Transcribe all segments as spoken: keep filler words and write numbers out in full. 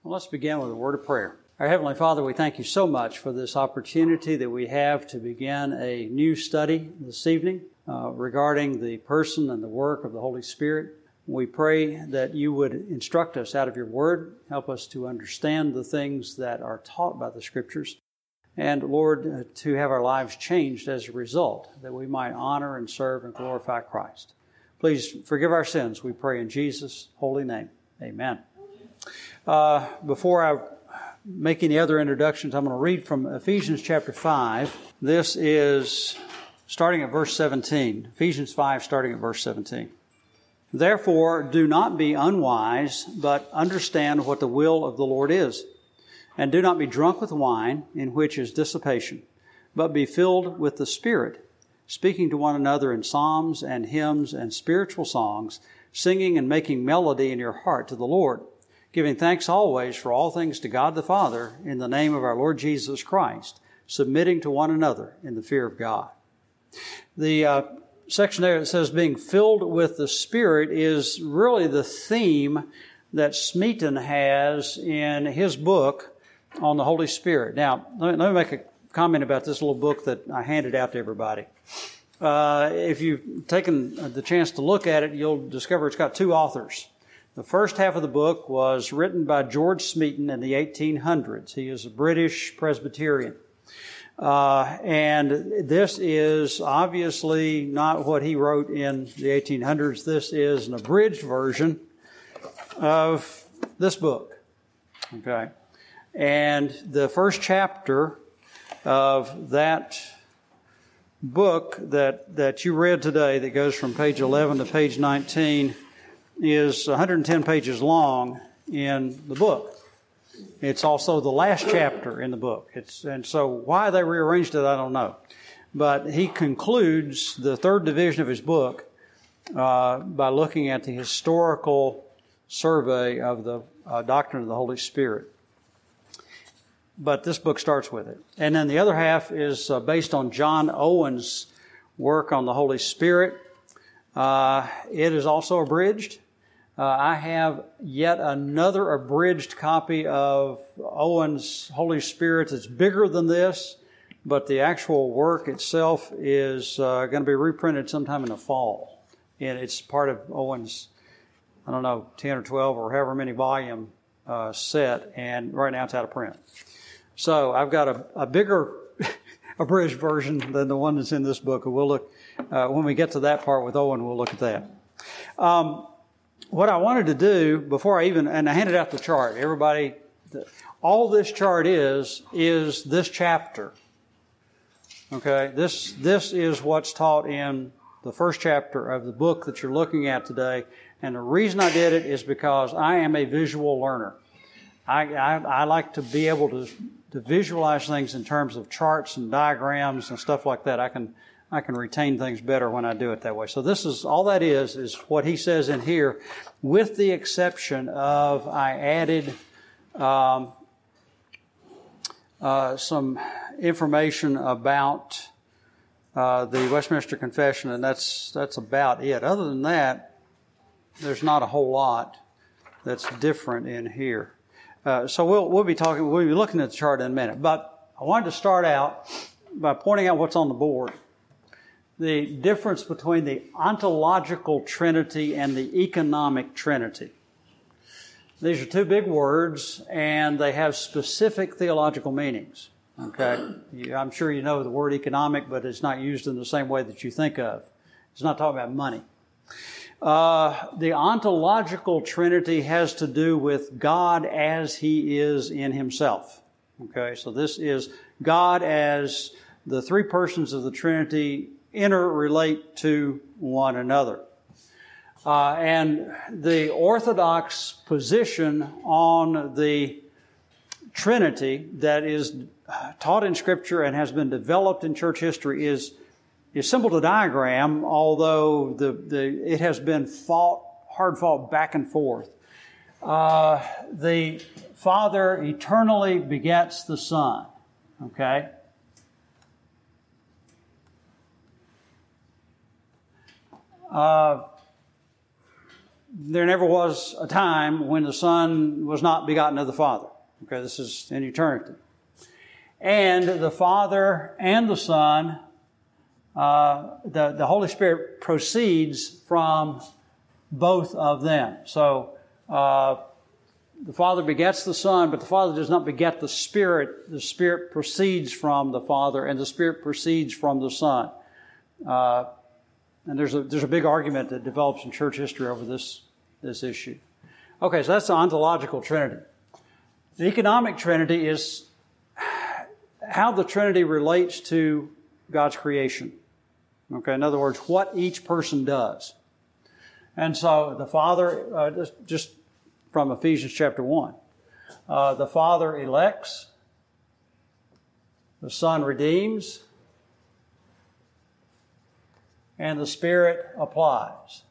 Well, let's begin with a word of prayer. Our Heavenly Father, we thank you so much for this opportunity that we have to begin a new study this evening uh, regarding the person and the work of the Holy Spirit. We pray that you would instruct us out of your word, help us to understand the things that are taught by the Scriptures, and, Lord, uh, to have our lives changed as a result, that we might honor and serve and glorify Christ. Please forgive our sins, we pray in Jesus' holy name. Amen. Uh, before I make any other introductions, I'm going to read from Ephesians chapter five. This is starting at verse seventeen. Ephesians five, starting at verse seventeen. Therefore, do not be unwise, but understand what the will of the Lord is. And do not be drunk with wine, in which is dissipation, but be filled with the Spirit, speaking to one another in psalms and hymns and spiritual songs, singing and making melody in your heart to the Lord, giving thanks always for all things to God the Father in the name of our Lord Jesus Christ, submitting to one another in the fear of God. The uh, section there that says being filled with the Spirit is really the theme that Smeaton has in his book on the Holy Spirit. Now, let me, let me make a comment about this little book that I handed out to everybody. Uh, if you've taken the chance to look at it, you'll discover it's got two authors. The first half of the book was written by George Smeaton in the eighteen hundreds. He is a British Presbyterian. Uh, and this is obviously not what he wrote in the eighteen hundreds. This is an abridged version of this book. Okay. And the first chapter of that book that, that you read today, that goes from page eleven to page nineteen, is one hundred ten pages long in the book. It's also the last chapter in the book. It's, and so why they rearranged it, I don't know. But he concludes the third division of his book uh, by looking at the historical survey of the uh, doctrine of the Holy Spirit. But this book starts with it. And then the other half is uh, based on John Owen's work on the Holy Spirit. Uh, it is also abridged. Uh, I have yet another abridged copy of Owen's Holy Spirit that's bigger than this, but the actual work itself is uh, going to be reprinted sometime in the fall. And it's part of Owen's, I don't know, ten or twelve or however many volume uh, set, and right now it's out of print. So I've got a, a bigger abridged version than the one that's in this book. And we'll look, uh, when we get to that part with Owen, we'll look at that. Um, what I wanted to do before I even, and I handed out the chart, everybody, the, all this chart is, is this chapter. Okay, this, this is what's taught in the first chapter of the book that you're looking at today. And the reason I did it is because I am a visual learner. I, I, I like to be able to, to visualize things in terms of charts and diagrams and stuff like that. I can I can retain things better when I do it that way. So this is all that is is what he says in here, with the exception of I added um, uh, some information about uh, the Westminster Confession, and that's that's about it. Other than that, there's not a whole lot that's different in here. Uh, so we'll we'll be talking, we'll be looking at the chart in a minute. But I wanted to start out by pointing out what's on the board. The difference between the ontological Trinity and the economic Trinity. These are two big words, and they have specific theological meanings. Okay, I'm sure you know the word economic, but it's not used in the same way that you think of. It's not talking about money. Uh, the ontological Trinity has to do with God as He is in Himself. Okay, so this is God as the three persons of the Trinity interrelate to one another. Uh, and the Orthodox position on the Trinity that is taught in Scripture and has been developed in church history is is simple to diagram, although the, the it has been fought, hard fought back and forth. Uh, the Father eternally begets the Son. Okay? Uh, there never was a time when the Son was not begotten of the Father. Okay, this is in eternity. And the Father and the Son, uh, the, the Holy Spirit proceeds from both of them. So, uh, the Father begets the Son, but the Father does not beget the Spirit. The Spirit proceeds from the Father, and the Spirit proceeds from the Son. Uh, and there's a there's a big argument that develops in church history over this, this issue. Okay, so that's the ontological Trinity. The economic Trinity is how the Trinity relates to God's creation. Okay, in other words, what each person does. And so the Father, uh, just from Ephesians chapter one, uh, the Father elects, the Son redeems, and the Spirit applies.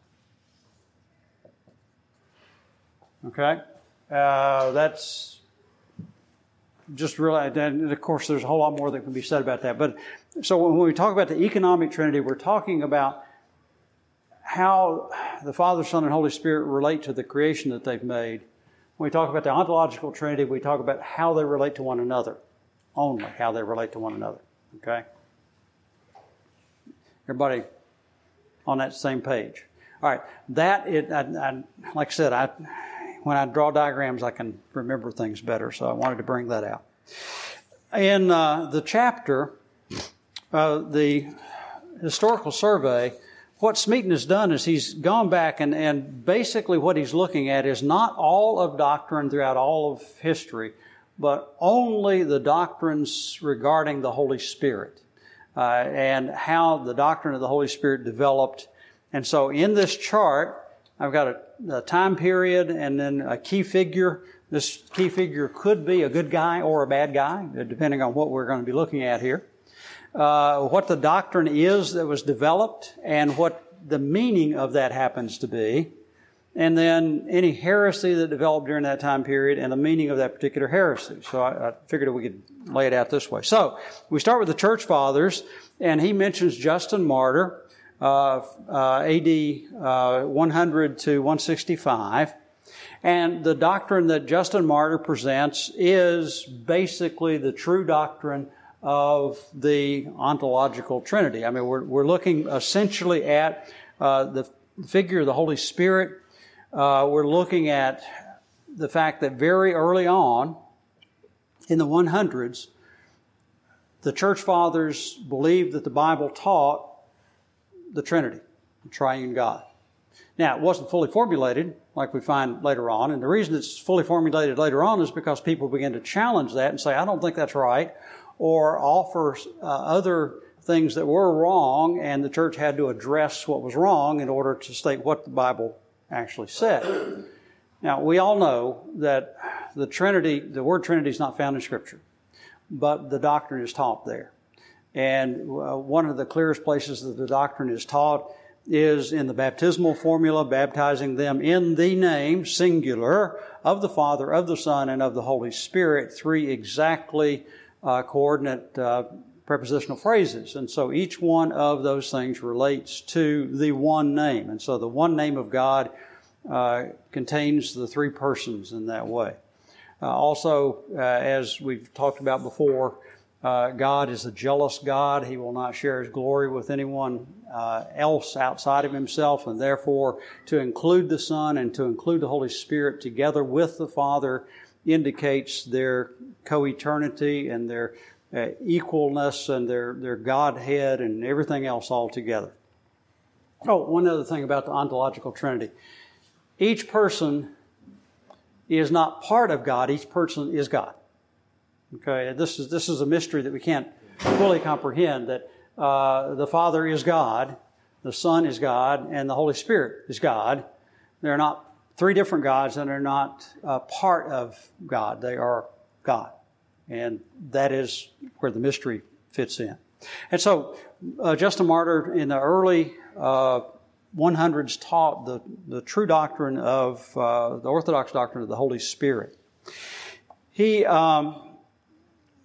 Okay? Uh, that's just really, and of course there's a whole lot more that can be said about that. But so when we talk about the economic Trinity, we're talking about how the Father, Son, and Holy Spirit relate to the creation that they've made. When we talk about the ontological Trinity, we talk about how they relate to one another. Only how they relate to one another. Okay? Everybody on that same page. All right. That, it, I, I, like I said, I, when I draw diagrams, I can remember things better, so I wanted to bring that out. In uh, the chapter, uh, the historical survey, what Smeaton has done is he's gone back and, and basically what he's looking at is not all of doctrine throughout all of history, but only the doctrines regarding the Holy Spirit uh, and how the doctrine of the Holy Spirit developed. And so in this chart, I've got a, a time period and then a key figure. This key figure could be a good guy or a bad guy, depending on what we're going to be looking at here. Uh, what the doctrine is that was developed and what the meaning of that happens to be, and then any heresy that developed during that time period and the meaning of that particular heresy. So I, I figured we could lay it out this way. So we start with the Church Fathers, and he mentions Justin Martyr, uh, uh, A D uh, one hundred to one sixty-five. And the doctrine that Justin Martyr presents is basically the true doctrine of the ontological Trinity. I mean, we're, we're looking essentially at uh, the figure of the Holy Spirit. Uh, we're looking at the fact that very early on, in the hundreds, the Church Fathers believed that the Bible taught the Trinity, the triune God. Now, it wasn't fully formulated like we find later on, and the reason it's fully formulated later on is because people begin to challenge that and say, I don't think that's right, or offer uh, other things that were wrong, and the church had to address what was wrong in order to state what the Bible actually said. Now, we all know that the Trinity, the word Trinity is not found in Scripture, but the doctrine is taught there. And uh, one of the clearest places that the doctrine is taught is in the baptismal formula, baptizing them in the name, singular, of the Father, of the Son, and of the Holy Spirit, three exactly Uh, coordinate uh, prepositional phrases. And so each one of those things relates to the one name. And so the one name of God uh, contains the three persons in that way. Uh, also, uh, as we've talked about before, uh, God is a jealous God. He will not share His glory with anyone uh, else outside of Himself. And therefore, to include the Son and to include the Holy Spirit together with the Father indicates their co-eternity and their uh, equalness and their, their Godhead and everything else all together. Oh, one other thing about the ontological Trinity. Each person is not part of God. Each person is God. Okay, this is this is a mystery that we can't fully comprehend, that uh, the Father is God, the Son is God, and the Holy Spirit is God. They're not three different gods, and they're not uh, part of God. They are God. And that is where the mystery fits in. And so uh, Justin Martyr in the early uh, hundreds taught the, the true doctrine of uh, the Orthodox doctrine of the Holy Spirit. He, um,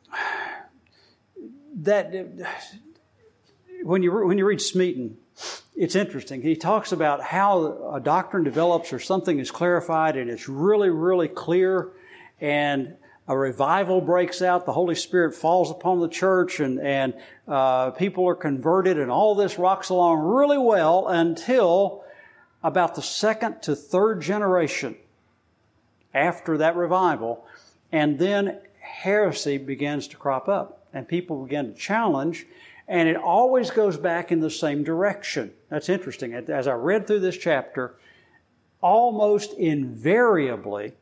that, when you, when you read Smeaton, it's interesting. He talks about how a doctrine develops or something is clarified and it's really, really clear, and a revival breaks out. The Holy Spirit falls upon the church, and, and uh, people are converted, and all this rocks along really well until about the second to third generation after that revival. And then heresy begins to crop up, and people begin to challenge, and it always goes back in the same direction. That's interesting. As I read through this chapter, almost invariably,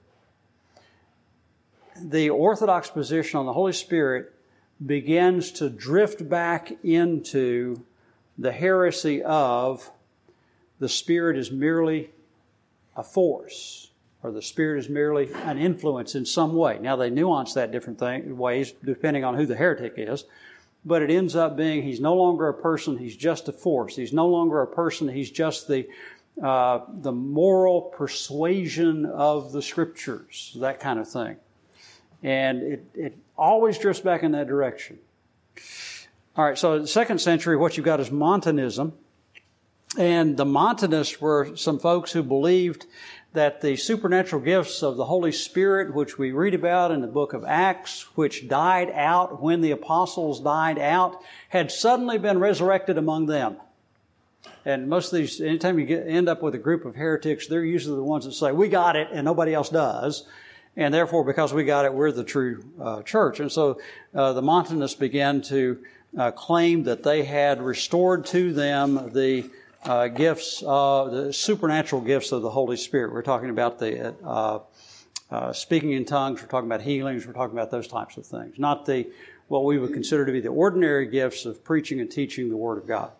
the Orthodox position on the Holy Spirit begins to drift back into the heresy of the Spirit is merely a force, or the Spirit is merely an influence in some way. Now, they nuance that different thing, ways depending on who the heretic is, but it ends up being he's no longer a person, he's just a force. He's no longer a person, he's just the uh, the moral persuasion of the Scriptures, that kind of thing. And it, it always drifts back in that direction. All right, so in the second century, what you've got is Montanism. And the Montanists were some folks who believed that the supernatural gifts of the Holy Spirit, which we read about in the book of Acts, which died out when the apostles died out, had suddenly been resurrected among them. And most of these, anytime you get, end up with a group of heretics, they're usually the ones that say, we got it, and nobody else does. And therefore, because we got it, we're the true uh, church. And so uh, the Montanists began to uh, claim that they had restored to them the uh, gifts, uh, the supernatural gifts of the Holy Spirit. We're talking about the uh, uh, speaking in tongues. We're talking about healings. We're talking about those types of things. Not the what we would consider to be the ordinary gifts of preaching and teaching the Word of God.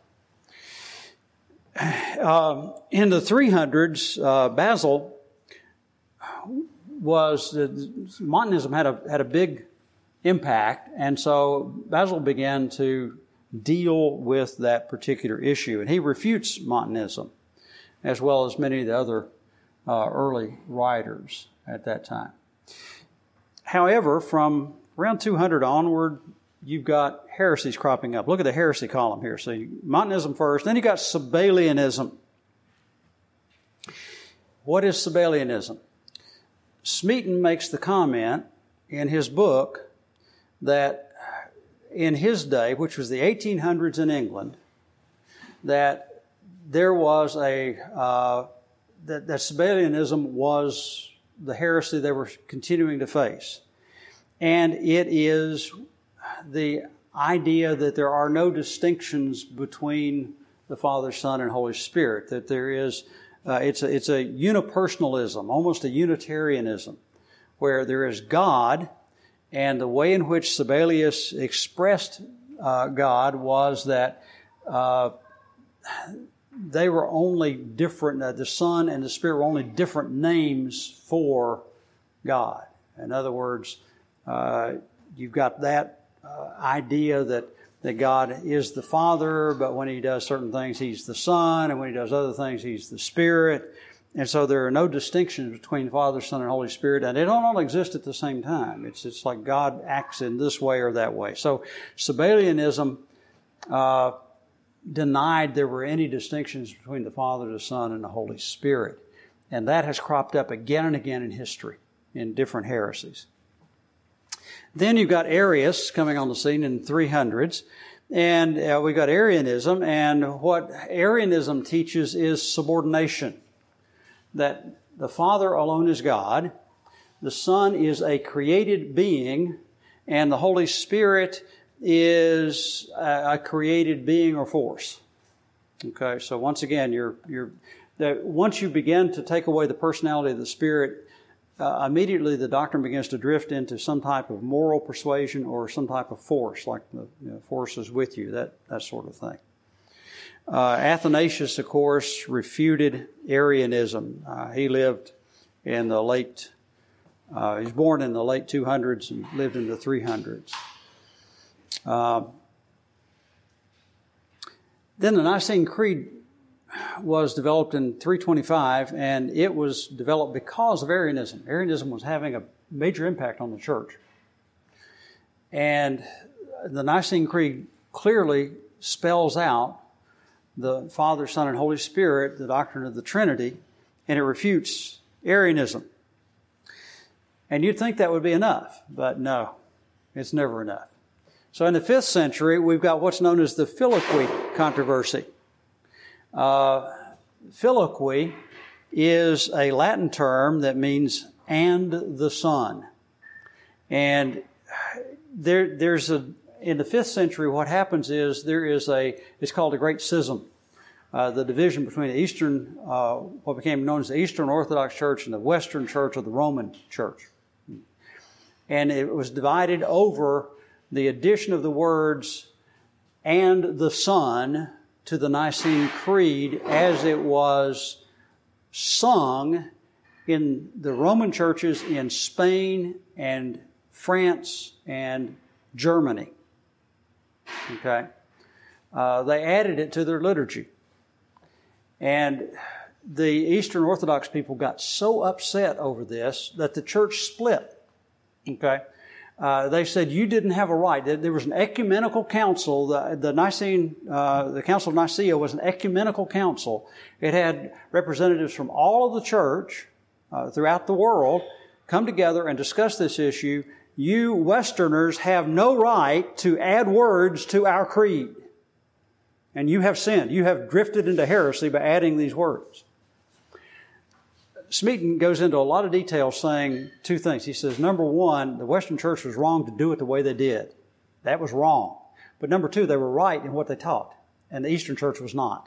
Um, in the three hundreds, uh, Basil was uh, Montanism had a had a big impact, and so Basil began to deal with that particular issue, and he refutes Montanism, as well as many of the other uh, early writers at that time. However, from around two hundred onward, you've got heresies cropping up. Look at the heresy column here. So Montanism first, then you got Sabellianism. What is Sabellianism? Smeaton makes the comment in his book that in his day, which was the eighteen hundreds in England, that there was a, uh, that, that Sabellianism was the heresy they were continuing to face. And it is the idea that there are no distinctions between the Father, Son, and Holy Spirit, that there is Uh, it's a, it's a unipersonalism, almost a Unitarianism, where there is God, and the way in which Sabellius expressed uh, God was that uh, they were only different, uh, the Son and the Spirit were only different names for God. In other words, uh, you've got that uh, idea that that God is the Father, but when He does certain things, He's the Son, and when He does other things, He's the Spirit. And so there are no distinctions between Father, Son, and Holy Spirit, and they don't all exist at the same time. It's it's like God acts in this way or that way. So Sabellianism uh, denied there were any distinctions between the Father, the Son, and the Holy Spirit. And that has cropped up again and again in history in different heresies. Then you've got Arius coming on the scene in the three hundreds, and uh, we've got Arianism, and what Arianism teaches is subordination, that the Father alone is God, the Son is a created being, and the Holy Spirit is a, a created being or force. Okay, so once again, you're you're that once you begin to take away the personality of the Spirit, Uh, immediately the doctrine begins to drift into some type of moral persuasion or some type of force, like the you know, force is with you, that, that sort of thing. Uh, Athanasius, of course, refuted Arianism. Uh, he lived in the late, uh, he was born in the late two hundreds and lived in the three hundreds. Uh, then the Nicene Creed was developed in three twenty-five, and it was developed because of Arianism. Arianism was having a major impact on the church. And the Nicene Creed clearly spells out the Father, Son, and Holy Spirit, the doctrine of the Trinity, and it refutes Arianism. And you'd think that would be enough, but no, it's never enough. So in the fifth century, we've got what's known as the Filioque controversy. Uh, Filioque is a Latin term that means "and the Son." And there, there's a, in the fifth century, what happens is there is a, it's called a Great Schism. Uh, the division between the Eastern, uh, what became known as the Eastern Orthodox Church and the Western Church of the Roman Church. And it was divided over the addition of the words "and the Son" to the Nicene Creed as it was sung in the Roman churches in Spain and France and Germany. Okay? Uh, they added it to their liturgy. And the Eastern Orthodox people got so upset over this that the church split. Okay? Uh, they said you didn't have a right. There was an ecumenical council. The, the Nicene, uh, the Council of Nicaea was an ecumenical council. It had representatives from all of the church uh, throughout the world come together and discuss this issue. You Westerners have no right to add words to our creed. And you have sinned. You have drifted into heresy by adding these words. Smeaton goes into a lot of detail saying two things. He says, number one, the Western Church was wrong to do it the way they did. That was wrong. But number two, they were right in what they taught. And the Eastern Church was not.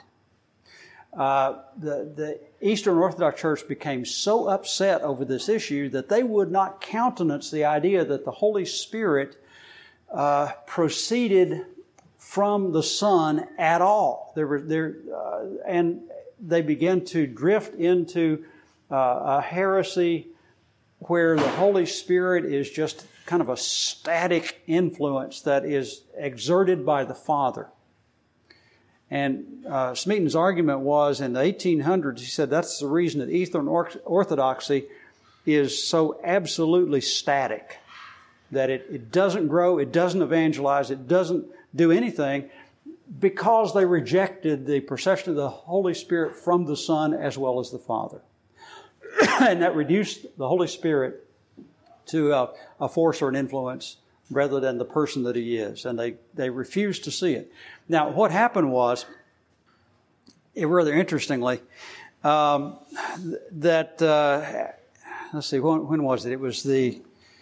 Uh, the, the Eastern Orthodox Church became so upset over this issue that they would not countenance the idea that the Holy Spirit uh, proceeded from the Son at all. There were there, uh, and they began to drift into uh, a heresy where the Holy Spirit is just kind of a static influence that is exerted by the Father. And uh, Smeaton's argument was in the eighteen hundreds, he said that's the reason that Eastern Orthodoxy is so absolutely static, that it, it doesn't grow, it doesn't evangelize, it doesn't do anything, because they rejected the procession of the Holy Spirit from the Son as well as the Father. And that reduced the Holy Spirit to a, a force or an influence rather than the person that He is. And they, they refused to see it. Now, what happened was, it rather interestingly, um, that, uh, let's see, when, when was it? It was the,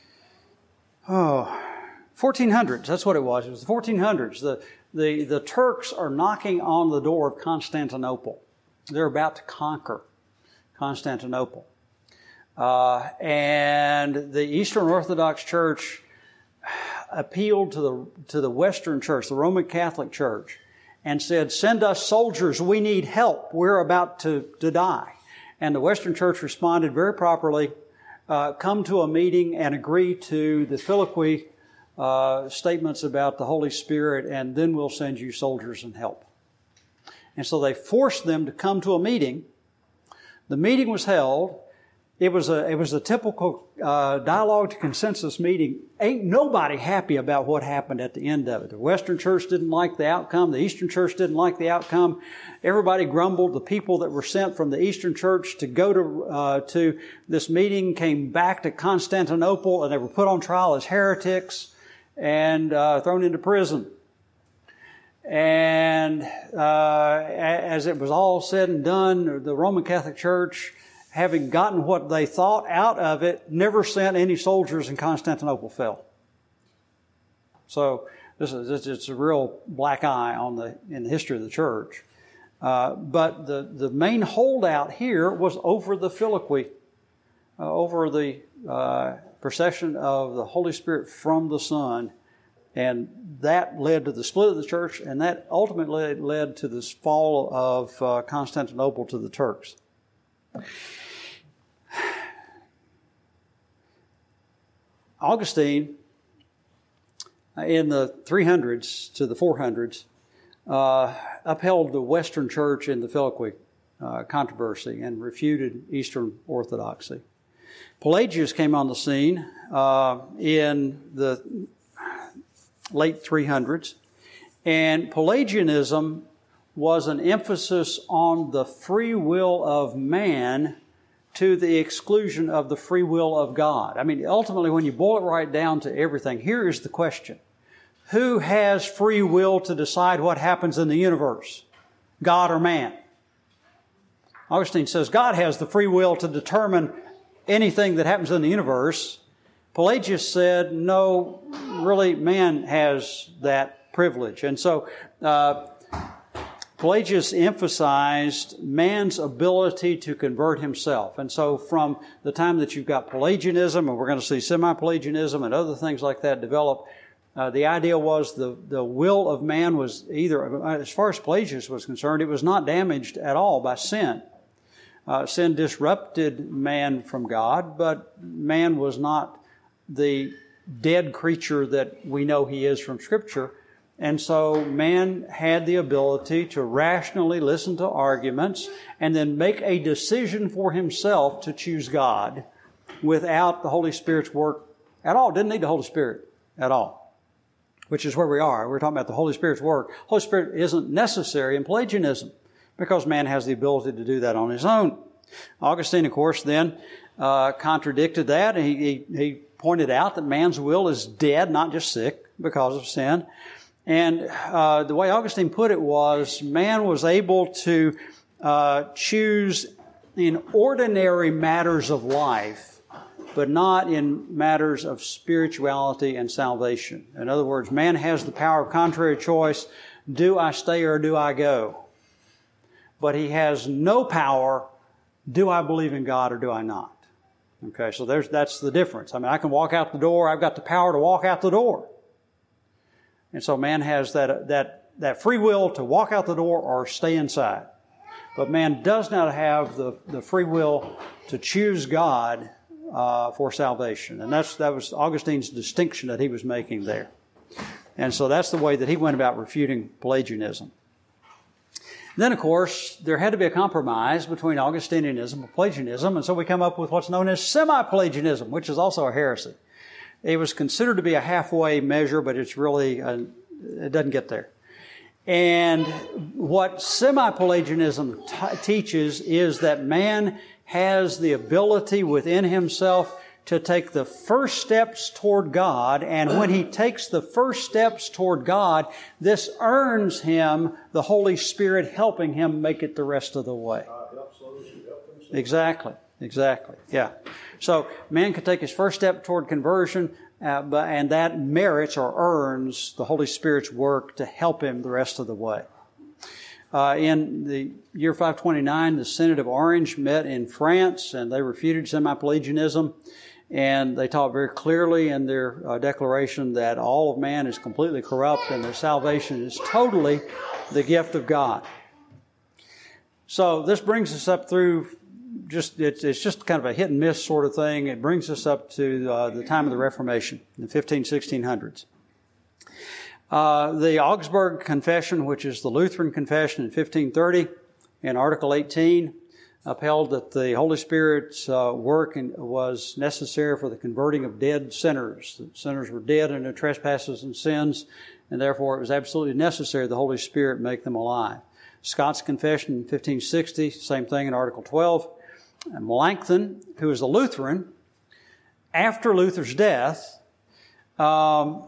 oh, fourteen hundreds. That's what it was. It was the fourteen hundreds. The, the, the Turks are knocking on the door of Constantinople. They're about to conquer Constantinople. Uh, and the Eastern Orthodox Church appealed to the to the Western Church, the Roman Catholic Church, and said, send us soldiers, we need help, we're about to, to die. And the Western Church responded very properly, uh, come to a meeting and agree to the Filioque uh, statements about the Holy Spirit, and then we'll send you soldiers and help. And so they forced them to come to a meeting. The meeting was held. It was a it was a typical uh, dialogue to consensus meeting. Ain't nobody happy about what happened at the end of it. The Western Church didn't like the outcome. The Eastern Church didn't like the outcome. Everybody grumbled. The people that were sent from the Eastern Church to go to uh, to this meeting came back to Constantinople, and they were put on trial as heretics and uh, thrown into prison. And uh, as it was all said and done, the Roman Catholic Church, having gotten what they thought out of it, never sent any soldiers, and Constantinople fell. So this is it's a real black eye on the in the history of the church. Uh, but the, the main holdout here was over the Filioque, uh, over the uh, procession of the Holy Spirit from the Son. And that led to the split of the church, and that ultimately led to this fall of uh, Constantinople to the Turks. Augustine, in the three hundreds to the four hundreds, uh, upheld the Western Church in the Filioque uh, controversy and refuted Eastern Orthodoxy. Pelagius came on the scene uh, in the late three hundreds, and Pelagianism was an emphasis on the free will of man to the exclusion of the free will of God. I mean, ultimately, when you boil it right down to everything, here is the question. Who has free will to decide what happens in the universe? God or man? Augustine says God has the free will to determine anything that happens in the universe. Pelagius said, no, really, man has that privilege. And so uh, Pelagius emphasized man's ability to convert himself. And so from the time that you've got Pelagianism, and we're going to see semi-Pelagianism and other things like that develop, uh, the idea was the, the will of man was either, as far as Pelagius was concerned, it was not damaged at all by sin. Uh, sin disrupted man from God, but man was not the dead creature that we know he is from Scripture. And so man had the ability to rationally listen to arguments and then make a decision for himself to choose God without the Holy Spirit's work at all. Didn't need the Holy Spirit at all, which is where we are. We're talking about the Holy Spirit's work. Holy Spirit isn't necessary in Pelagianism because man has the ability to do that on his own. Augustine, of course, then uh, contradicted that. He, he, he pointed out that man's will is dead, not just sick, because of sin. And uh, the way Augustine put it was, man was able to uh, choose in ordinary matters of life, but not in matters of spirituality and salvation. In other words, man has the power of contrary choice. Do I stay or do I go? But he has no power. Do I believe in God or do I not? Okay, so there's that's the difference. I mean, I can walk out the door. I've got the power to walk out the door. And so man has that that that free will to walk out the door or stay inside. But man does not have the, the free will to choose God uh, for salvation. And that's that was Augustine's distinction that he was making there. And so that's the way that he went about refuting Pelagianism. Then, of course, there had to be a compromise between Augustinianism and Pelagianism, and so we come up with what's known as semi-Pelagianism, which is also a heresy. It was considered to be a halfway measure, but it's really, a, it doesn't get there. And what semi-Pelagianism t- teaches is that man has the ability within himself to take the first steps toward God, and when he takes the first steps toward God, this earns him the Holy Spirit helping him make it the rest of the way. Exactly, exactly, yeah. So man could take his first step toward conversion, uh, but, and that merits or earns the Holy Spirit's work to help him the rest of the way. Uh, in the year five twenty-nine, the Synod of Orange met in France, and they refuted semi-Pelagianism. And they taught very clearly in their uh, declaration that all of man is completely corrupt and their salvation is totally the gift of God. So this brings us up through just, it's, it's just kind of a hit and miss sort of thing. It brings us up to uh, the time of the Reformation, the fifteen, sixteen hundreds. Uh, the Augsburg Confession, which is the Lutheran Confession in fifteen thirty, in Article eighteen, upheld that the Holy Spirit's uh, work in, was necessary for the converting of dead sinners. The sinners were dead in their trespasses and sins, and therefore it was absolutely necessary the Holy Spirit make them alive. Scott's Confession in fifteen sixty, same thing in Article twelve. And Melanchthon, who is a Lutheran, after Luther's death, um,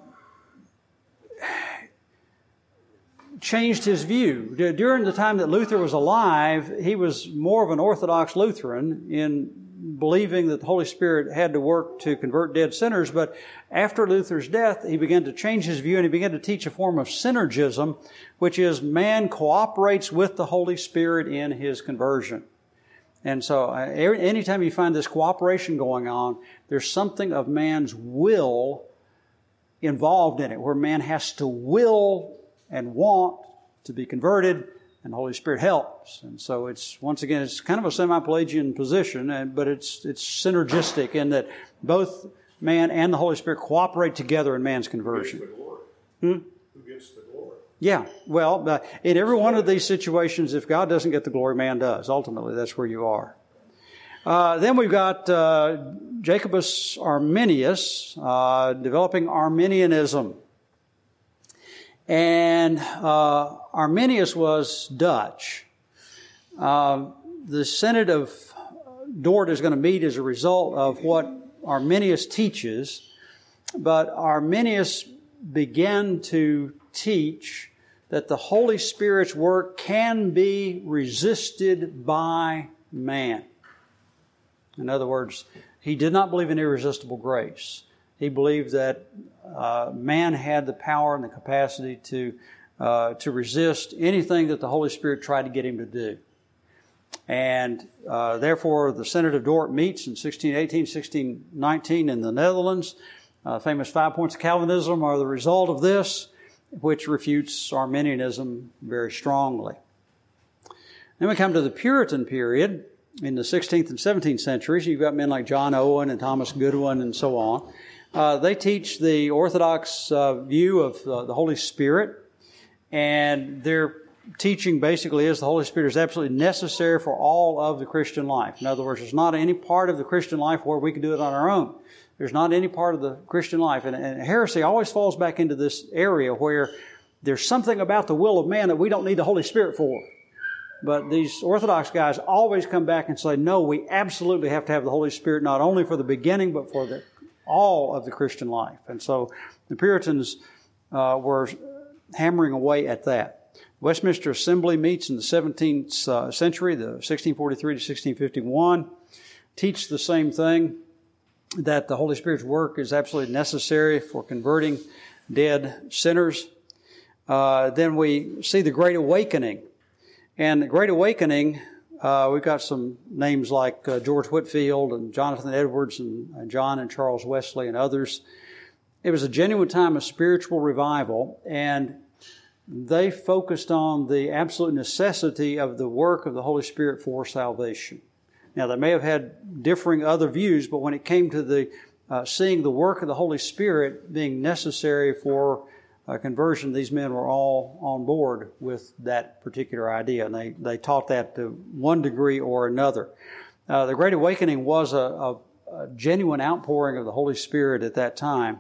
changed his view. During the time that Luther was alive, he was more of an Orthodox Lutheran in believing that the Holy Spirit had to work to convert dead sinners. But after Luther's death, he began to change his view and he began to teach a form of synergism, which is man cooperates with the Holy Spirit in his conversion. And so uh, anytime you find this cooperation going on, there's something of man's will involved in it, where man has to will and want to be converted, and the Holy Spirit helps. And so it's, once again, it's kind of a semi-Pelagian position, and, but it's it's synergistic in that both man and the Holy Spirit cooperate together in man's conversion. Who gets the glory? Hmm? Who gets the glory? Yeah, well, uh, in every one of these situations, if God doesn't get the glory, man does. Ultimately, that's where you are. Uh, then we've got uh, Jacobus Arminius uh, developing Arminianism. And uh, Arminius was Dutch. Uh, the Synod of Dort is going to meet as a result of what Arminius teaches, but Arminius began to teach that the Holy Spirit's work can be resisted by man. In other words, he did not believe in irresistible grace. He believed that uh, man had the power and the capacity to uh, to resist anything that the Holy Spirit tried to get him to do. And uh, therefore, the Synod of Dort meets in sixteen eighteen, sixteen nineteen in the Netherlands. Uh, famous five points of Calvinism are the result of this, which refutes Arminianism very strongly. Then we come to the Puritan period in the sixteenth and seventeenth centuries. You've got men like John Owen and Thomas Goodwin and so on. Uh, they teach the Orthodox uh, view of uh, the Holy Spirit, and their teaching basically is the Holy Spirit is absolutely necessary for all of the Christian life. In other words, there's not any part of the Christian life where we can do it on our own. There's not any part of the Christian life. And, and heresy always falls back into this area where there's something about the will of man that we don't need the Holy Spirit for. But these Orthodox guys always come back and say, no, we absolutely have to have the Holy Spirit not only for the beginning, but for the, all of the Christian life. And so the Puritans uh, were hammering away at that. Westminster Assembly meets in the seventeenth uh, century, the sixteen forty-three to sixteen fifty-one, teach the same thing, that the Holy Spirit's work is absolutely necessary for converting dead sinners. Uh, then we see the Great Awakening. And the Great Awakening, uh, we've got some names like uh, George Whitefield and Jonathan Edwards and, and John and Charles Wesley and others. It was a genuine time of spiritual revival, and they focused on the absolute necessity of the work of the Holy Spirit for salvation. Now, they may have had differing other views, but when it came to the uh, seeing the work of the Holy Spirit being necessary for uh, conversion, these men were all on board with that particular idea, and they, they taught that to one degree or another. Uh, the Great Awakening was a, a, a genuine outpouring of the Holy Spirit at that time.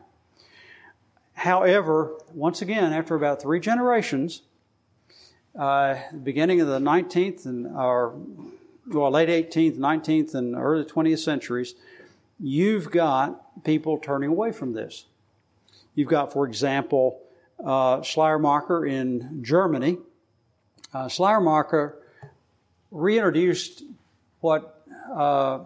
However, once again, after about three generations, uh, beginning of the nineteenth and or well, late eighteenth, nineteenth, and early twentieth centuries, you've got people turning away from this. You've got, for example, uh, Schleiermacher in Germany. Uh, Schleiermacher reintroduced what uh,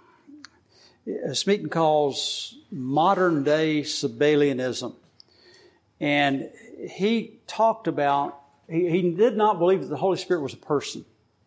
Smeaton calls modern-day Sabellianism. And he talked about, he, he did not believe that the Holy Spirit was a person.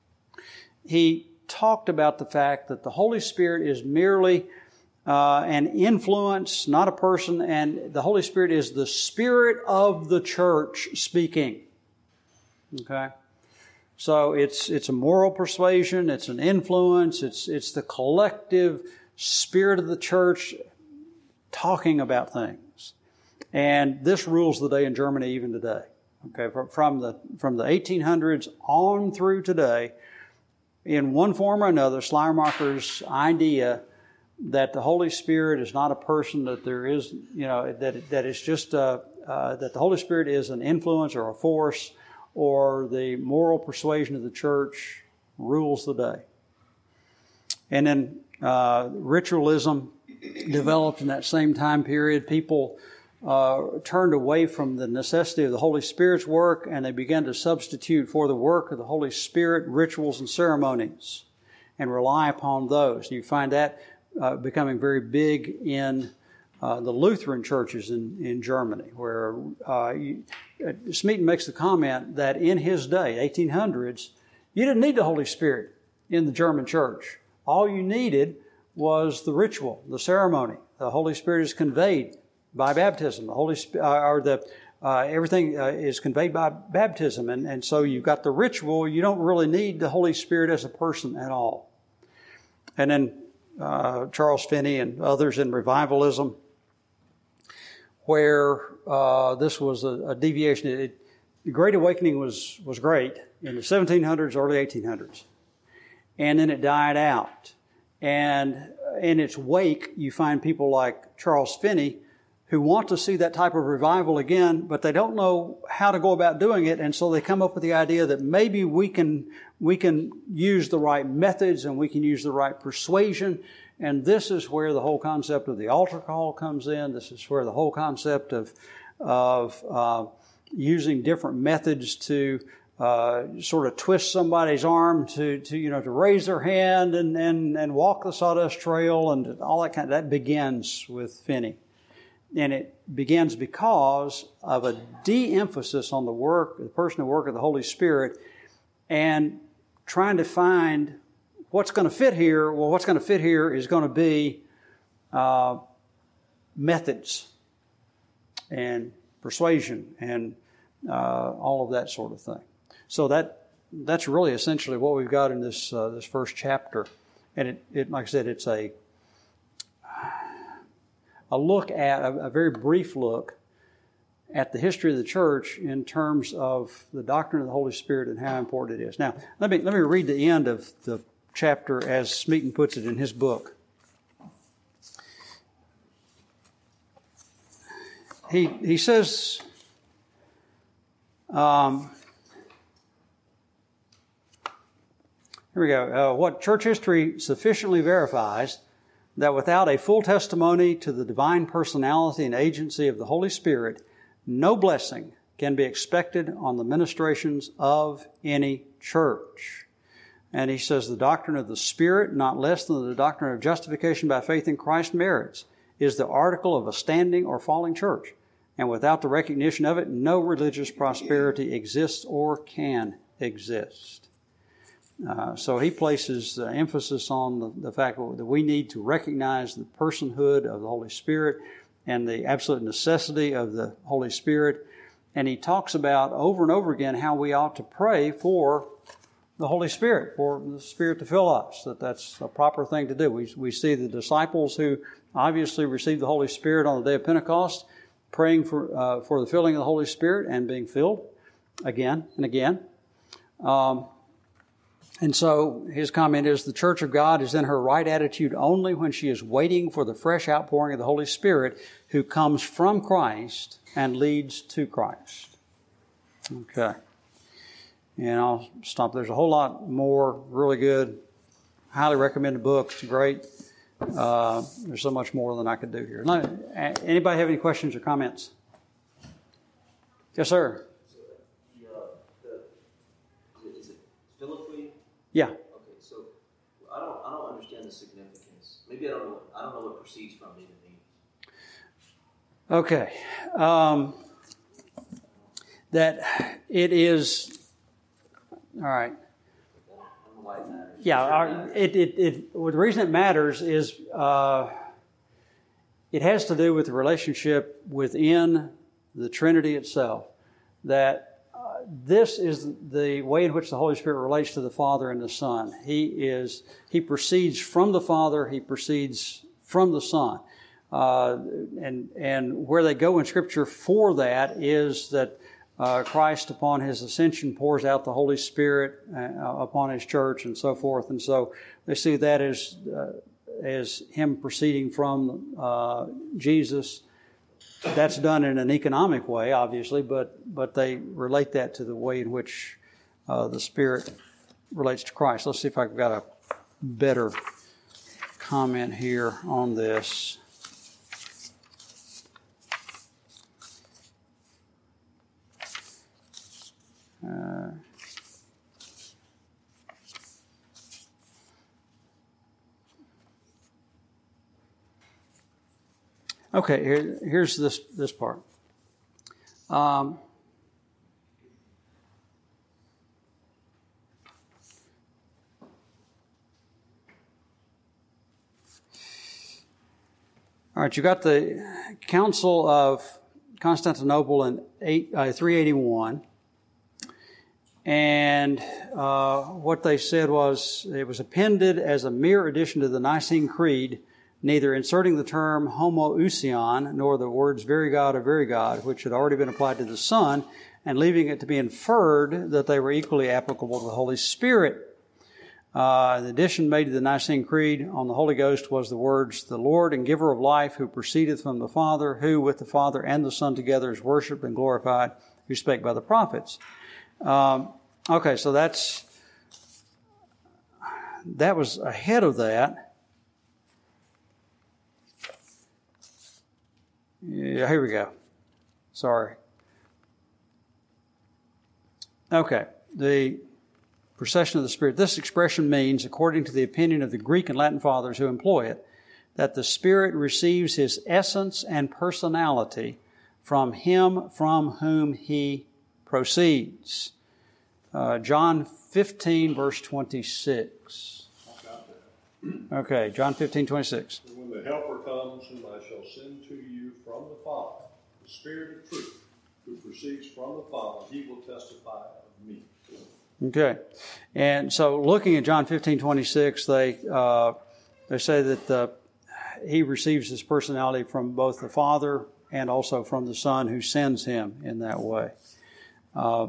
He talked about the fact that the Holy Spirit is merely uh, an influence, not a person, and the Holy Spirit is the Spirit of the church speaking. Okay? So it's it's a moral persuasion, it's an influence, it's it's the collective Spirit of the church talking about things. And this rules the day in Germany even today. Okay, from the from the eighteen hundreds on through today, in one form or another, Schleiermacher's idea that the Holy Spirit is not a person, that there is, you know, that that it's just uh, uh, that the Holy Spirit is an influence or a force, or the moral persuasion of the church rules the day. And then uh, ritualism developed in that same time period. People Uh, turned away from the necessity of the Holy Spirit's work, and they began to substitute for the work of the Holy Spirit rituals and ceremonies and rely upon those. You find that uh, becoming very big in uh, the Lutheran churches in, in Germany, where uh, you, uh, Smeaton makes the comment that in his day, eighteen hundreds, you didn't need the Holy Spirit in the German church. All you needed was the ritual, the ceremony. The Holy Spirit is conveyed by baptism. The Holy Spirit, uh, or the uh, everything uh, is conveyed by baptism, and and so you've got the ritual. You don't really need the Holy Spirit as a person at all. And then uh, Charles Finney and others in revivalism, where uh, this was a, a deviation. It, it, the Great Awakening was was great in the seventeen hundreds, early eighteen hundreds, and then it died out. And in its wake, you find people like Charles Finney who want to see that type of revival again, but they don't know how to go about doing it, and so they come up with the idea that maybe we can we can use the right methods and we can use the right persuasion, and this is where the whole concept of the altar call comes in. This is where the whole concept of of uh, using different methods to uh, sort of twist somebody's arm to to you know to raise their hand and and and walk the sawdust trail and all that kind of, that begins with Finney. And it begins because of a de-emphasis on the work, the personal work of the Holy Spirit, and trying to find what's going to fit here. Well, what's going to fit here is going to be uh, methods and persuasion and uh, all of that sort of thing. So that that's really essentially what we've got in this uh, this first chapter. And it, it, like I said, it's a a look at, a, a very brief look at the history of the church in terms of the doctrine of the Holy Spirit and how important it is. Now, let me let me read the end of the chapter as Smeaton puts it in his book. He he says, um, here we go. Uh, what church history sufficiently verifies that without a full testimony to the divine personality and agency of the Holy Spirit, no blessing can be expected on the ministrations of any church. And he says the doctrine of the Spirit, not less than the doctrine of justification by faith in Christ merits, is the article of a standing or falling church. And without the recognition of it, no religious prosperity exists or can exist. Uh, so he places uh, emphasis on the, the fact that we need to recognize the personhood of the Holy Spirit and the absolute necessity of the Holy Spirit. And he talks about over and over again how we ought to pray for the Holy Spirit, for the Spirit to fill us, that that's a proper thing to do. We, we see the disciples who obviously received the Holy Spirit on the day of Pentecost praying for, uh, for the filling of the Holy Spirit and being filled again and again. Um, And so his comment is the Church of God is in her right attitude only when she is waiting for the fresh outpouring of the Holy Spirit who comes from Christ and leads to Christ. Okay. And I'll stop. There's a whole lot more really good, highly recommended books. Great. Uh, there's so much more than I could do here. Anybody have any questions or comments? Yes, sir. Yeah. Okay, so I don't I don't understand the significance. Maybe I don't know I don't know what proceeds from even means. Okay. Um, that it is all right. I don't know why it matters. Yeah, our, it, it it well, the reason it matters is uh, it has to do with the relationship within the Trinity itself. That this is the way in which the Holy Spirit relates to the Father and the Son. He is He proceeds from the Father. He proceeds from the Son. Uh, and and where they go in Scripture for that is that uh, Christ, upon His ascension, pours out the Holy Spirit uh, upon His church and so forth. And so they see that as uh, as Him proceeding from uh, Jesus. That's done in an economic way, obviously, but but they relate that to the way in which uh, the Spirit relates to Christ. Let's see if I've got a better comment here on this. Uh, Okay, here, here's this this part. Um, all right, you got the Council of Constantinople in eight, uh, three eighty-one, and uh, what they said was it was appended as a mere addition to the Nicene Creed, neither inserting the term homoousion nor the words very God or very God, which had already been applied to the Son, and leaving it to be inferred that they were equally applicable to the Holy Spirit. Uh, the addition made to the Nicene Creed on the Holy Ghost was the words, "The Lord and giver of life, who proceedeth from the Father, who with the Father and the Son together is worshipped and glorified, who spake by the prophets." Um, okay, so that's that was ahead of that. Yeah, here we go. Sorry. Okay, the procession of the Spirit. This expression means, according to the opinion of the Greek and Latin fathers who employ it, that the Spirit receives His essence and personality from Him from whom He proceeds. Uh, John fifteen, verse twenty-six. Okay, John fifteen, twenty-six. And when the Helper comes, whom I shall send to you from the Father, the Spirit of truth, who proceeds from the Father, He will testify of me. Okay, and so looking at John fifteen, twenty-six, they uh, they say that the, He receives His personality from both the Father and also from the Son who sends Him in that way. Uh,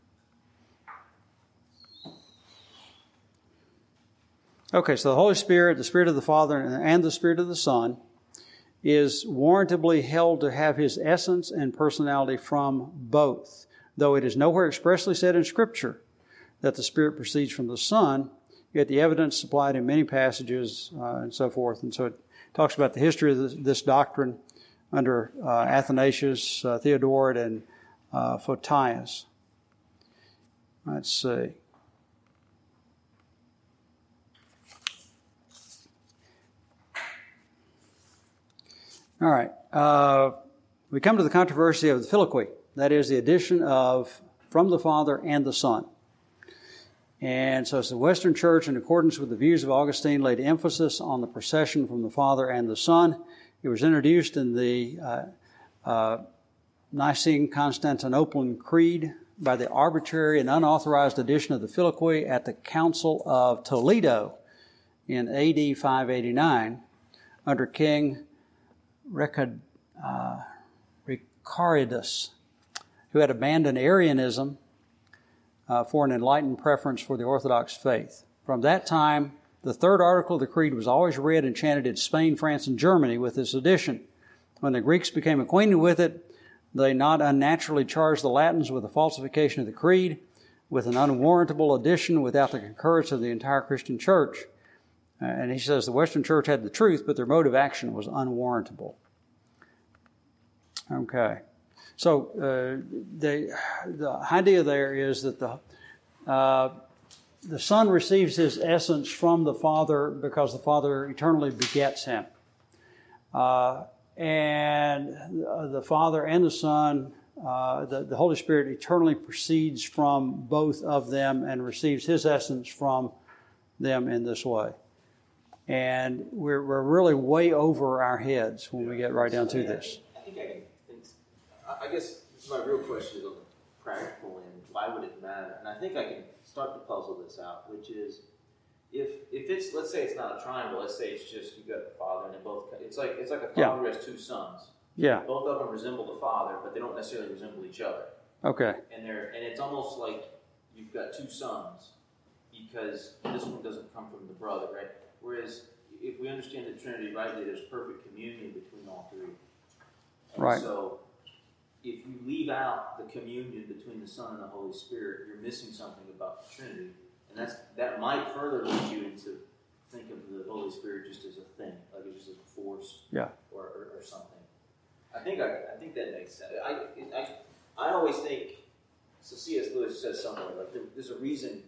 Okay, so the Holy Spirit, the Spirit of the Father, and the Spirit of the Son is warrantably held to have His essence and personality from both, though it is nowhere expressly said in Scripture that the Spirit proceeds from the Son, yet the evidence supplied in many passages uh, and so forth. And so it talks about the history of this, this doctrine under uh, Athanasius, uh, Theodoret, and uh, Photius. Let's see. All right. Uh, we come to the controversy of the Filioque. That is the addition of from the Father and the Son. And so it's the Western Church, in accordance with the views of Augustine, laid emphasis on the procession from the Father and the Son. It was introduced in the uh, uh, Nicene-Constantinopolitan Creed by the arbitrary and unauthorized addition of the Filioque at the Council of Toledo in A D five eighty-nine under King Recad, uh, Ricardus, who had abandoned Arianism uh, for an enlightened preference for the Orthodox faith. From that time, the third article of the Creed was always read and chanted in Spain, France, and Germany with this addition. When the Greeks became acquainted with it, they not unnaturally charged the Latins with a falsification of the Creed, with an unwarrantable addition without the concurrence of the entire Christian Church. And he says the Western Church had the truth, but their mode of action was unwarrantable. Okay. So uh, the, the idea there is that the, uh, the Son receives His essence from the Father because the Father eternally begets Him. Uh, and the Father and the Son, uh, the, the Holy Spirit eternally proceeds from both of them and receives His essence from them in this way. And we're, we're really way over our heads when we get right down to this. I think I can think, I guess my real question is on the practical end. Why would it matter? And I think I can start to puzzle this out, which is if if it's, let's say it's not a triangle, let's say it's just you've got the Father and they both, it's like it's like a father yeah. who has two sons. Yeah. Both of them resemble the Father, but they don't necessarily resemble each other. Okay. And they're and it's almost like you've got two sons because this one doesn't come from the brother, right? Whereas, if we understand the Trinity rightly, there's perfect communion between all three. And right. So, if you leave out the communion between the Son and the Holy Spirit, you're missing something about the Trinity, and that's that might further lead you into think of the Holy Spirit just as a thing, like it's just a force, yeah, or, or, or something. I think I, I think that makes sense. I I, I always think. So C S Lewis says somewhere like there, there's a reason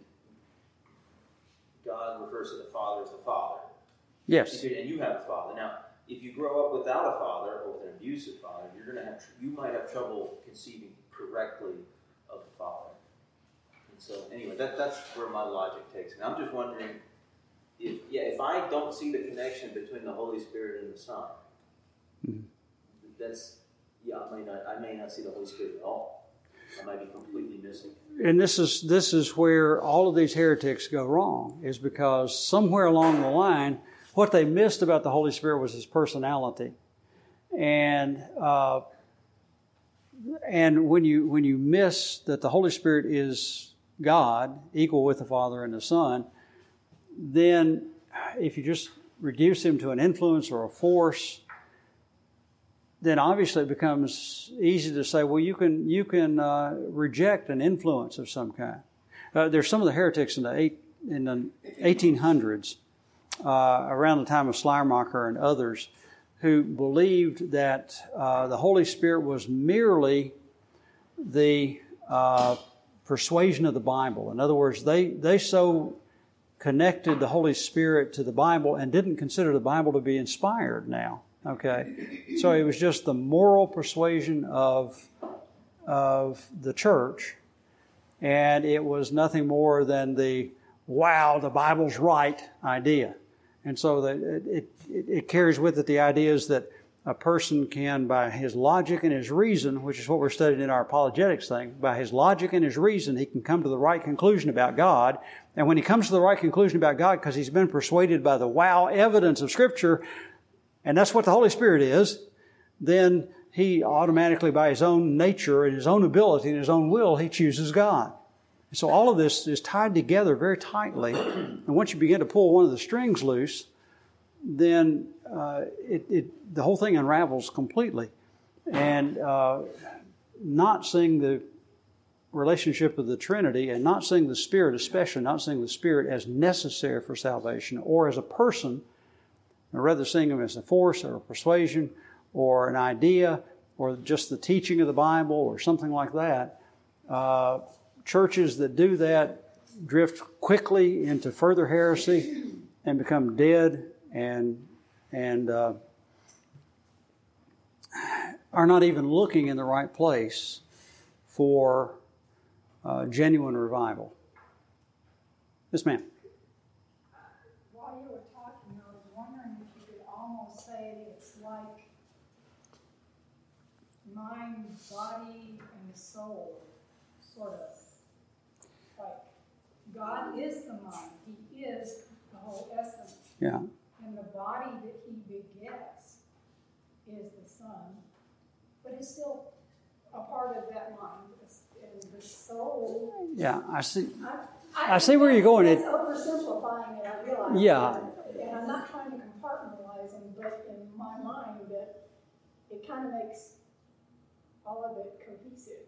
God refers to the Father as the Father. Yes. And you have a father. Now, if you grow up without a father or with an abusive father, you're going to have you might have trouble conceiving correctly of the Father. And so, anyway, that that's where my logic takes me. I'm just wondering if yeah, if I don't see the connection between the Holy Spirit and the Son, mm-hmm. that's yeah, I may not I may not see the Holy Spirit at all. I might be completely missing. And this is this is where all of these heretics go wrong, is because somewhere along the line, what they missed about the Holy Spirit was His personality. And uh, and when you when you miss that the Holy Spirit is God, equal with the Father and the Son, then if you just reduce him to an influence or a force, then obviously it becomes easy to say, well, you can you can uh, reject an influence of some kind. Uh, there's some of the heretics in the eight, in the eighteen hundreds, uh, around the time of Schleiermacher and others, who believed that uh, the Holy Spirit was merely the uh, persuasion of the Bible. In other words, they they so connected the Holy Spirit to the Bible and didn't consider the Bible to be inspired now. Okay, so it was just the moral persuasion of of the church, and it was nothing more than the "wow, the Bible's right" idea. And so that it, it it carries with it the ideas that a person can, by his logic and his reason, which is what we're studying in our apologetics thing, by his logic and his reason, he can come to the right conclusion about God. And when he comes to the right conclusion about God because he's been persuaded by the wow evidence of Scripture, and that's what the Holy Spirit is, then he automatically, by his own nature and his own ability and his own will, he chooses God. So all of this is tied together very tightly. And once you begin to pull one of the strings loose, then uh, it, it, the whole thing unravels completely. And uh, not seeing the relationship of the Trinity and not seeing the Spirit, especially not seeing the Spirit as necessary for salvation or as a person, or rather seeing him as a force or a persuasion or an idea or just the teaching of the Bible or something like that. Uh, churches that do that drift quickly into further heresy and become dead and and uh, are not even looking in the right place for uh, genuine revival. Yes, ma'am. While you were talking, I was wondering if you could almost say it's like mind, body, and soul, sort of. Like God is the mind. He is the whole essence. Yeah. And the body that he begets is the Son, but it's still a part of that mind. And the soul. Yeah, I see. I, I, I see where you're going. It's It, oversimplifying it, I realize. Yeah. And, and I'm not trying to compartmentalize them, but in my mind, that it kind of makes all of it cohesive.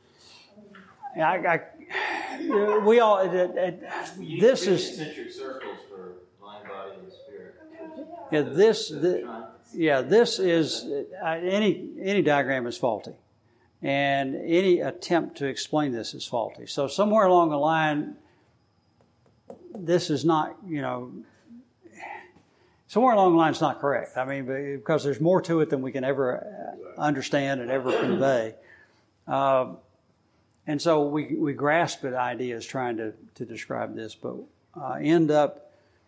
I mean, I, I, we all. It, it, this is. Concentric circles for mind, body, and spirit. Yeah, this. The, yeah, this is uh, any any diagram is faulty. And any attempt to explain this is faulty. So somewhere along the line, this is not, you know, somewhere along the line it's not correct. I mean, because there's more to it than we can ever understand and ever convey. Uh, and so we we grasp at ideas trying to, to describe this, but uh, end up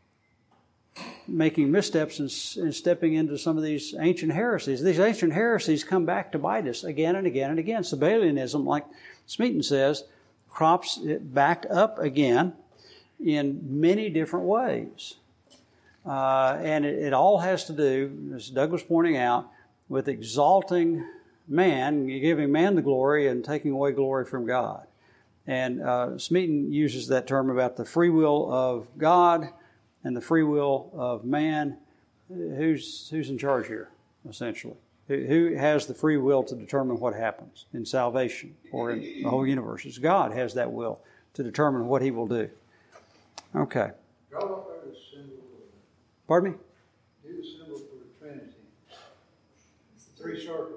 making missteps and, and stepping into some of these ancient heresies. These ancient heresies come back to bite us again and again and again. Sabellianism, like Smeaton says, crops it back up again in many different ways. Uh, and it, it all has to do, as Doug was pointing out, with exalting man, giving man the glory and taking away glory from God. And uh, Smeaton uses that term about the free will of God and the free will of man. Who's who's in charge here, essentially? Who has the free will to determine what happens in salvation or in the whole universe? It's God has that will to determine what He will do. Okay. Draw up there the symbol. Pardon me? Do the symbol for the Trinity. Three circles.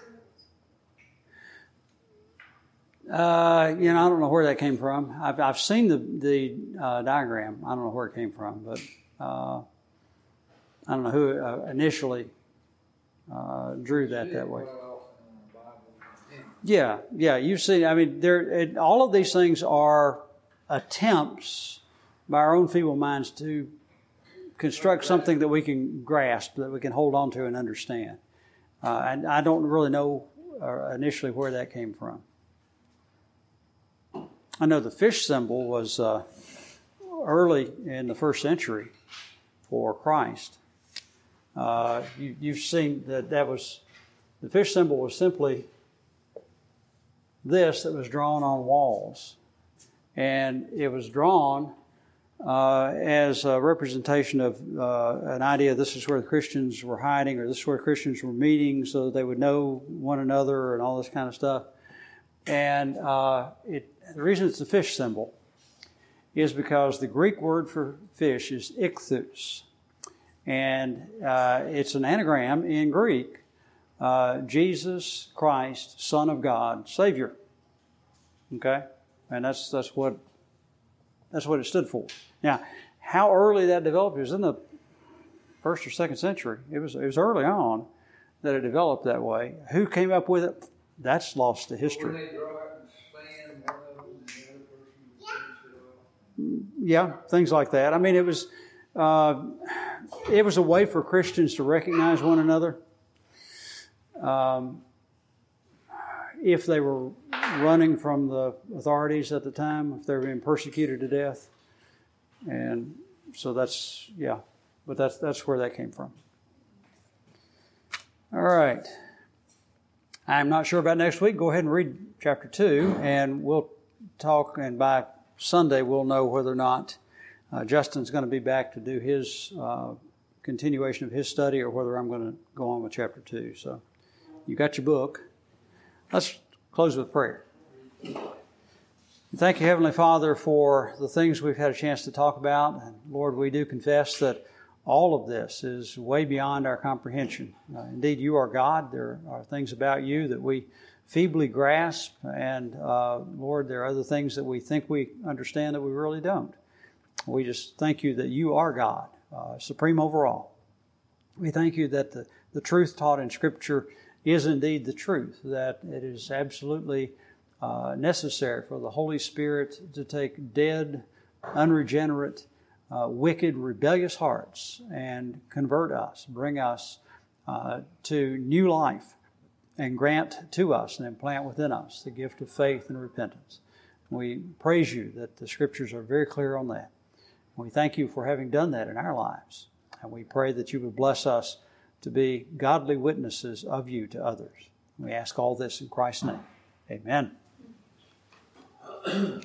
Uh, you know, I don't know where that came from. I've I've seen the the uh, diagram. I don't know where it came from, but uh, I don't know who uh, initially uh, drew that that way. Yeah, yeah. You see, I mean, there. It, all of these things are attempts by our own feeble minds to construct something that we can grasp, that we can hold on to and understand. Uh, and I don't really know uh, initially where that came from. I know the fish symbol was uh, early in the first century for Christ. Uh, you, you've seen that that was, the fish symbol was simply this that was drawn on walls. And it was drawn uh, as a representation of uh, an idea this is where the Christians were hiding, or this is where Christians were meeting so that they would know one another and all this kind of stuff. And uh, it, the reason it's a fish symbol is because the Greek word for fish is ichthus. And uh, it's an anagram in Greek, uh, Jesus Christ, Son of God, Savior. Okay? And that's that's what that's what it stood for. Now, how early that developed, it was in the first or second century. It was it was early on that it developed that way. Who came up with it? That's lost to history. When they draw it and slam one of them and the other person will finish it off. Yeah, things like that. I mean, it was uh, it was a way for Christians to recognize one another. Um, if they were running from the authorities at the time, if they were being persecuted to death. And so that's, yeah, but that's that's where that came from. All right. I'm not sure about next week. Go ahead and read chapter two, and we'll talk, and by Sunday we'll know whether or not uh, Justin's going to be back to do his uh, continuation of his study, or whether I'm going to go on with chapter two. So you got your book. Let's close with prayer. Thank you, Heavenly Father, for the things we've had a chance to talk about. And Lord, we do confess that all of this is way beyond our comprehension. Uh, indeed, you are God. There are things about you that we feebly grasp. And uh, Lord, there are other things that we think we understand that we really don't. We just thank you that you are God, uh, supreme over all. We thank you that the, the truth taught in Scripture is indeed the truth, that it is absolutely uh, necessary for the Holy Spirit to take dead, unregenerate, uh, wicked, rebellious hearts and convert us, bring us uh, to new life, and grant to us and implant within us the gift of faith and repentance. We praise you that the Scriptures are very clear on that. We thank you for having done that in our lives. And we pray that you would bless us to be godly witnesses of you to others. We ask all this in Christ's name. Amen.